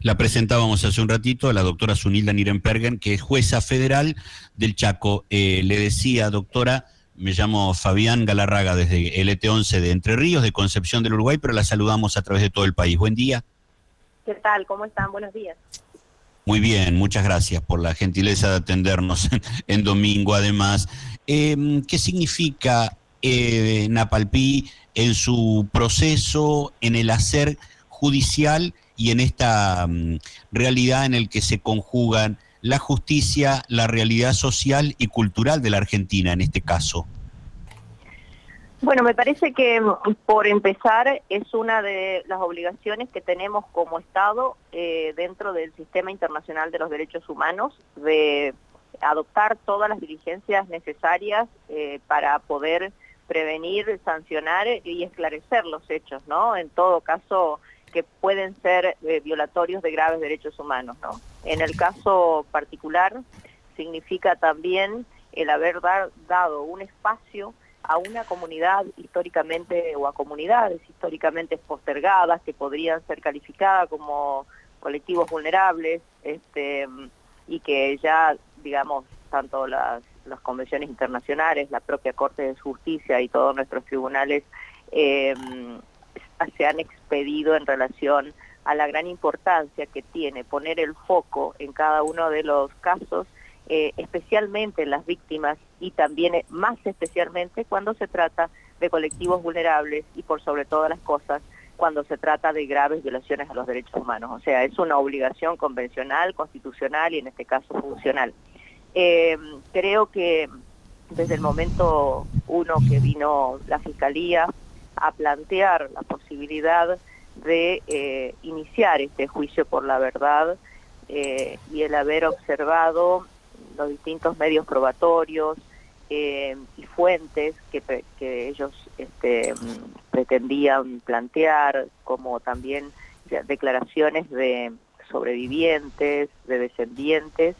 La presentábamos hace un ratito a la doctora Zunilda Nirenbergen, que es jueza federal del Chaco. Le decía, doctora, me llamo Fabián Galarraga desde LT11 de Entre Ríos, de Concepción del Uruguay, pero la saludamos a través de todo el país. Buen día. ¿Qué tal? ¿Cómo están? Buenos días. Muy bien, muchas gracias por la gentileza de atendernos en domingo, además. ¿Qué significa Napalpí en su proceso, en el hacer judicial y en esta realidad en el que se conjugan la justicia, la realidad social y cultural de la Argentina en este caso? Bueno, me parece que por empezar es una de las obligaciones que tenemos como Estado dentro del sistema internacional de los derechos humanos de adoptar todas las diligencias necesarias para poder prevenir, sancionar y esclarecer los hechos, ¿no? En todo caso que pueden ser violatorios de graves derechos humanos, ¿no? En el caso particular significa también el haber dado un espacio a una comunidad históricamente o a comunidades históricamente postergadas que podrían ser calificadas como colectivos vulnerables y que ya, digamos, tanto las convenciones internacionales, la propia Corte de Justicia y todos nuestros tribunales se han expedido en relación a la gran importancia que tiene poner el foco en cada uno de los casos, especialmente en las víctimas y también más especialmente cuando se trata de colectivos vulnerables y por sobre todas las cosas cuando se trata de graves violaciones a los derechos humanos. O sea, es una obligación convencional, constitucional y en este caso funcional. Creo que desde el momento uno que vino la Fiscalía a plantear la posibilidad de iniciar este juicio por la verdad y el haber observado los distintos medios probatorios y fuentes que ellos pretendían plantear, como también declaraciones de sobrevivientes, de descendientes,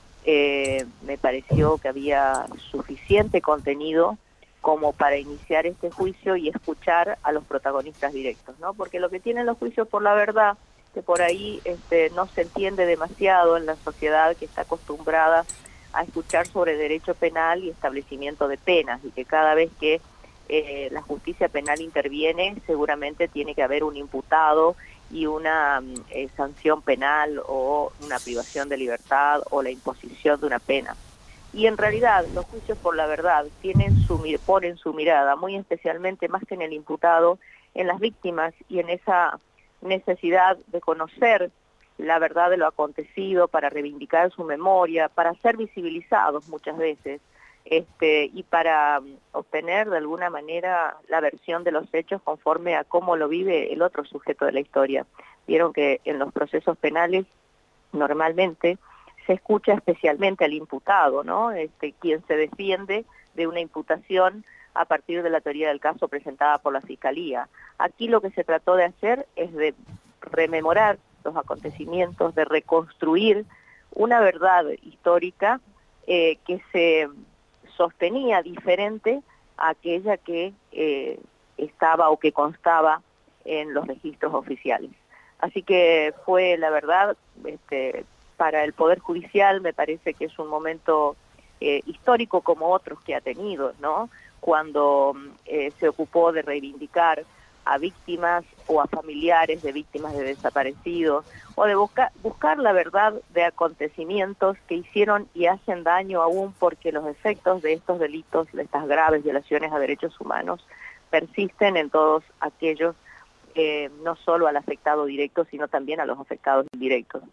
me pareció que había suficiente contenido como para iniciar este juicio y escuchar a los protagonistas directos, ¿no? Porque lo que tienen los juicios por la verdad, que por ahí no se entiende demasiado en la sociedad que está acostumbrada a escuchar sobre derecho penal y establecimiento de penas, y que cada vez que la justicia penal interviene, seguramente tiene que haber un imputado y una sanción penal o una privación de libertad o la imposición de una pena. Y en realidad los juicios por la verdad ponen su mirada muy especialmente, más que en el imputado, en las víctimas y en esa necesidad de conocer la verdad de lo acontecido para reivindicar su memoria, para ser visibilizados muchas veces y para obtener de alguna manera la versión de los hechos conforme a cómo lo vive el otro sujeto de la historia. Vieron que en los procesos penales normalmente se escucha especialmente al imputado, ¿no? Quien se defiende de una imputación a partir de la teoría del caso presentada por la Fiscalía. Aquí lo que se trató de hacer es de rememorar los acontecimientos, de reconstruir una verdad histórica que se sostenía diferente a aquella que estaba o que constaba en los registros oficiales. Así que fue, la verdad, para el Poder Judicial me parece que es un momento histórico como otros que ha tenido, ¿no? Cuando se ocupó de reivindicar a víctimas o a familiares de víctimas de desaparecidos, o de buscar la verdad de acontecimientos que hicieron y hacen daño aún porque los efectos de estos delitos, de estas graves violaciones a derechos humanos, persisten en todos aquellos, no solo al afectado directo, sino también a los afectados indirectos.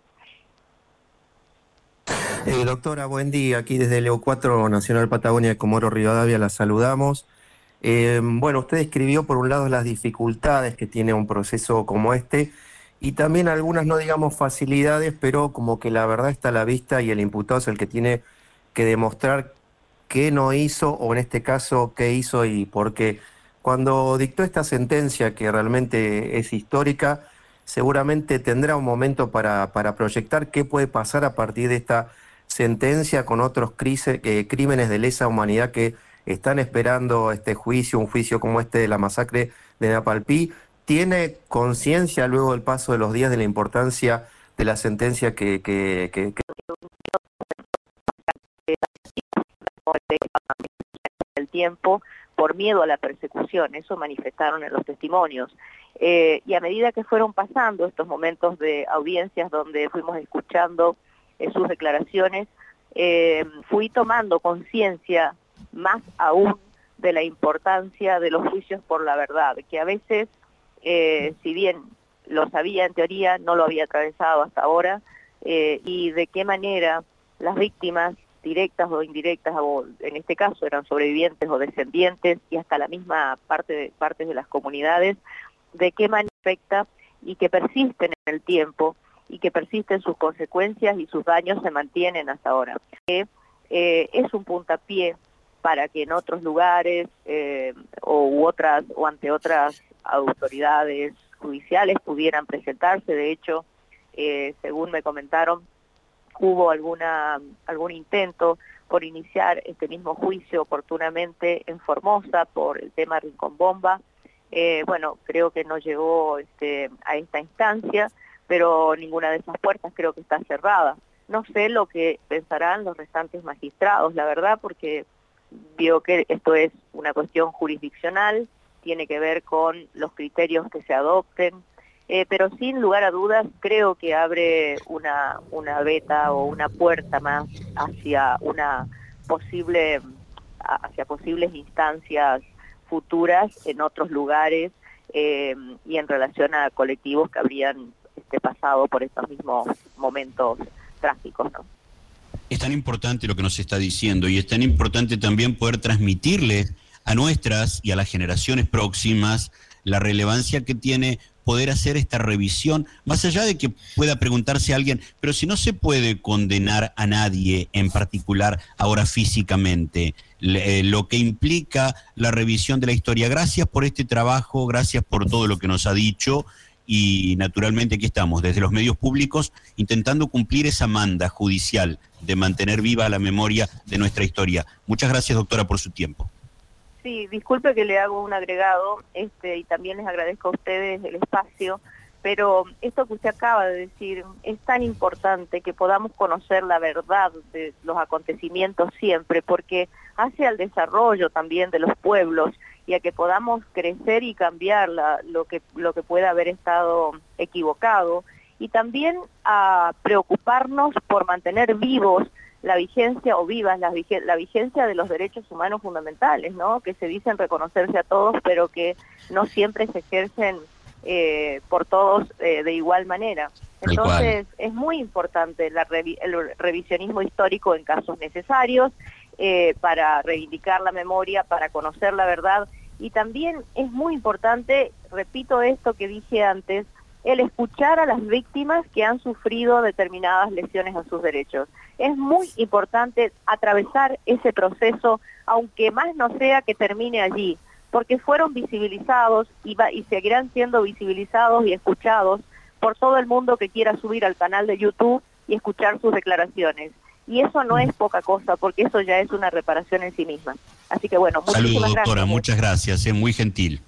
Doctora, buen día. Aquí desde Leo 4 Nacional Patagonia de Comodoro Rivadavia la saludamos. Bueno, usted escribió por un lado las dificultades que tiene un proceso como este y también algunas, no digamos facilidades, pero como que la verdad está a la vista y el imputado es el que tiene que demostrar qué no hizo o en este caso qué hizo y por qué. Cuando dictó esta sentencia que realmente es histórica, seguramente tendrá un momento para proyectar qué puede pasar a partir de esta sentencia con otros crímenes de lesa humanidad que están esperando este juicio, un juicio como este de la masacre de Napalpí. ¿Tiene conciencia luego del paso de los días de la importancia la sentencia que el tiempo por miedo a la persecución, eso manifestaron en los testimonios. Y a medida que fueron pasando estos momentos de audiencias donde fuimos escuchando sus declaraciones, fui tomando conciencia más aún de la importancia de los juicios por la verdad, que a veces, si bien lo sabía en teoría, no lo había atravesado hasta ahora, y de qué manera las víctimas directas o indirectas, o en este caso eran sobrevivientes o descendientes, y hasta la misma partes de las comunidades, de qué manera afecta y que persisten en el tiempo, y que persisten sus consecuencias y sus daños se mantienen hasta ahora. Es un puntapié para que en otros lugares o ante otras autoridades judiciales pudieran presentarse. De hecho, según me comentaron, hubo algún intento por iniciar este mismo juicio oportunamente en Formosa por el tema Rincón Bomba. Bueno, creo que no llegó a esta instancia, pero ninguna de esas puertas creo que está cerrada. No sé lo que pensarán los restantes magistrados, la verdad, porque veo que esto es una cuestión jurisdiccional, tiene que ver con los criterios que se adopten, pero sin lugar a dudas creo que abre una veta o una puerta más hacia posibles instancias futuras en otros lugares y en relación a colectivos que habrían pasado por estos mismos momentos trágicos, ¿no? Es tan importante lo que nos está diciendo y es tan importante también poder transmitirle a nuestras y a las generaciones próximas la relevancia que tiene poder hacer esta revisión, más allá de que pueda preguntarse a alguien, pero si no se puede condenar a nadie en particular ahora físicamente, lo que implica la revisión de la historia. Gracias por este trabajo, gracias por todo lo que nos ha dicho. Y naturalmente aquí estamos, desde los medios públicos, intentando cumplir esa manda judicial de mantener viva la memoria de nuestra historia. Muchas gracias, doctora, por su tiempo. Sí, disculpe que le hago un agregado, y también les agradezco a ustedes el espacio, pero esto que usted acaba de decir es tan importante que podamos conocer la verdad de los acontecimientos siempre, porque hace al desarrollo también de los pueblos y a que podamos crecer y cambiar lo que pueda haber estado equivocado, y también a preocuparnos por mantener vivos la vigencia o vivas la vigencia de los derechos humanos fundamentales, ¿no? Que se dicen reconocerse a todos, pero que no siempre se ejercen por todos de igual manera. Entonces es muy importante el revisionismo histórico en casos necesarios, para reivindicar la memoria, para conocer la verdad, y también es muy importante, repito esto que dije antes, el escuchar a las víctimas que han sufrido determinadas lesiones a sus derechos. Es muy importante atravesar ese proceso, aunque más no sea que termine allí, porque fueron visibilizados y seguirán siendo visibilizados y escuchados por todo el mundo que quiera subir al canal de YouTube y escuchar sus declaraciones. Y eso no es poca cosa, porque eso ya es una reparación en sí misma. Así que bueno, muchísimas gracias. Saludos, doctora, gracias. muchas gracias, muy gentil.